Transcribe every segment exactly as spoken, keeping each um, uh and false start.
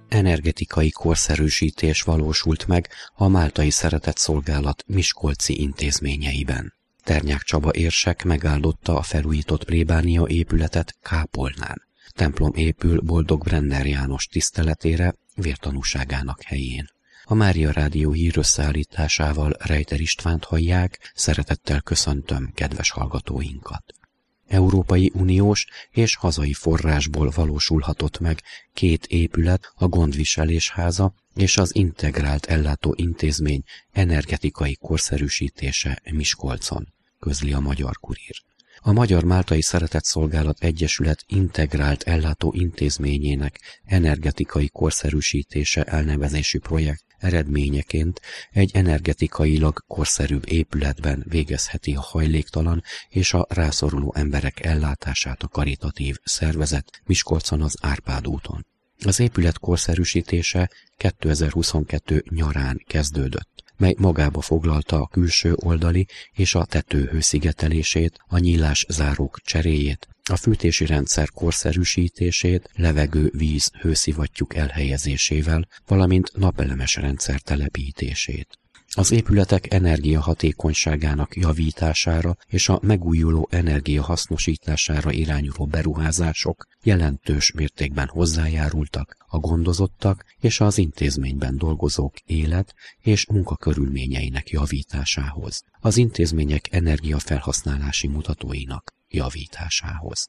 energetikai korszerűsítés valósult meg a Máltai Szeretetszolgálat miskolci intézményeiben. Ternyák Csaba érsek megáldotta a felújított plébánia épületet Kápolnán. Templom épül Boldog Brenner János tiszteletére, vértanúságának helyén. A Mária Rádió hírösszeállításával Rejter Istvánt hallják, szeretettel köszöntöm kedves hallgatóinkat. Európai Uniós és hazai forrásból valósulhatott meg két épület, a Gondviselésháza és az Integrált Ellátó Intézmény energetikai korszerűsítése Miskolcon, közli a Magyar Kurír. A Magyar Máltai Szeretetszolgálat Egyesület Integrált Ellátó Intézményének energetikai korszerűsítése elnevezésű projekt eredményeként egy energetikailag korszerűbb épületben végezheti a hajléktalan és a rászoruló emberek ellátását a karitatív szervezet Miskolcon az Árpád úton. Az épület korszerűsítése kétezer-huszonkettő nyarán kezdődött, mely magába foglalta a külső oldali és a tető hőszigetelését, a nyílászárók cseréjét, a fűtési rendszer korszerűsítését, levegő-víz hőszivattyúk elhelyezésével, valamint napelemes rendszer telepítését. Az épületek energiahatékonyságának javítására és a megújuló energia hasznosítására irányuló beruházások jelentős mértékben hozzájárultak a gondozottak és az intézményben dolgozók élet- és munkakörülményeinek javításához, az intézmények energiafelhasználási mutatóinak javításához.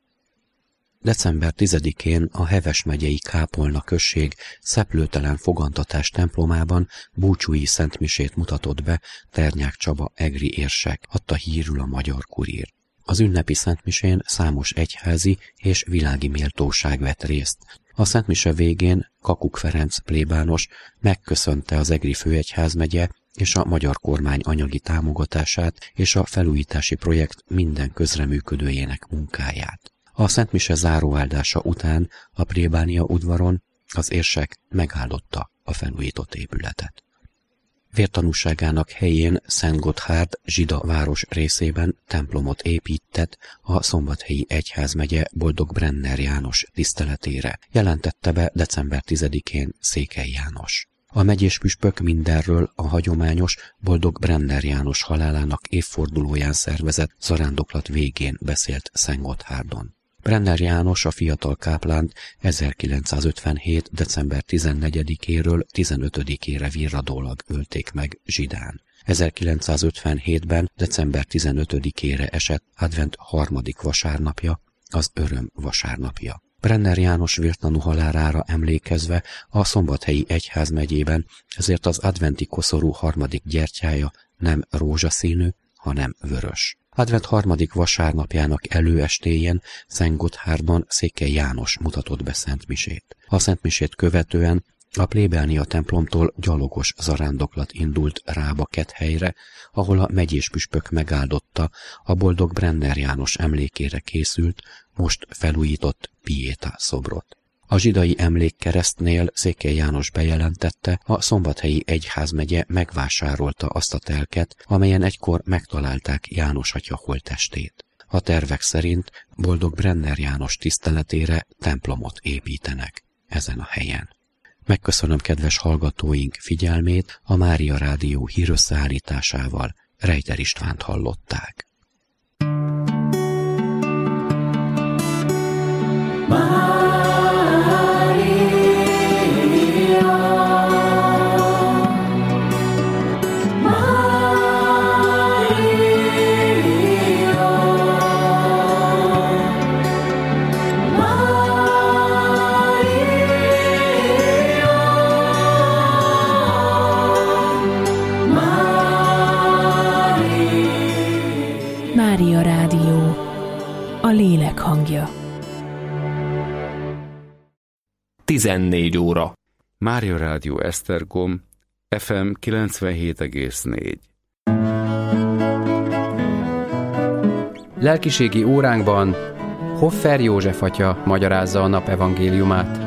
december tizedikén a Heves megyei Kápolna község Szeplőtelen Fogantatás templomában búcsúi szentmisét mutatott be Ternyák Csaba egri érsek, adta hírül a Magyar Kurír. Az ünnepi szentmisén számos egyházi és világi méltóság vett részt. A szentmise végén Kakuk Ferenc plébános megköszönte az egri főegyházmegye és a magyar kormány anyagi támogatását és a felújítási projekt minden közreműködőjének munkáját. A szentmise záróáldása után a plébánia udvaron az érsek megáldotta a felújított épületet. Vértanúságának helyén Szentgotthárd zsida város részében templomot épített a Szombathelyi Egyházmegye Boldog Brenner János tiszteletére, jelentette be december tizedikén Székely János. A megyés püspök mindenről a hagyományos Boldog Brenner János halálának évfordulóján szervezett zarándoklat végén beszélt Szentgotthárdon. Brenner János, a fiatal káplánt ezerkilencszázötvenhét. december tizennegyedikéről tizenötödikére virradólag ölték meg Zsidán. ezerkilencszázötvenhétben. december tizenötödikére esett advent harmadik vasárnapja, az öröm vasárnapja. Brenner János vértanú halálára emlékezve a Szombathelyi Egyházmegyében ezért az adventi koszorú harmadik gyertyája nem rózsaszínű, hanem vörös. Advent harmadik vasárnapjának előestéjén Szentgotthárdban Székely János mutatott be szentmisét. A szentmisét követően a plébánia templomtól gyalogos zarándoklat indult Rába-Kethelyre, ahol a megyés püspök megáldotta a Boldog Brenner János emlékére készült, most felújított Pietà szobrot. A zsidai emlékkeresztnél Székely János bejelentette, a Szombathelyi Egyházmegye megvásárolta azt a telket, amelyen egykor megtalálták János atya holttestét. A tervek szerint Boldog Brenner János tiszteletére templomot építenek ezen a helyen. Megköszönöm kedves hallgatóink figyelmét, a Mária Rádió hírösszeállításával Rejter Istvánt hallották. Mária Rádió, a lélek hangja. tizennégy óra. Mária Rádió Esztergom, ef em kilencvenhét egész négy. Lelkiségi óránkban Hoffer József atya magyarázza a nap evangéliumát.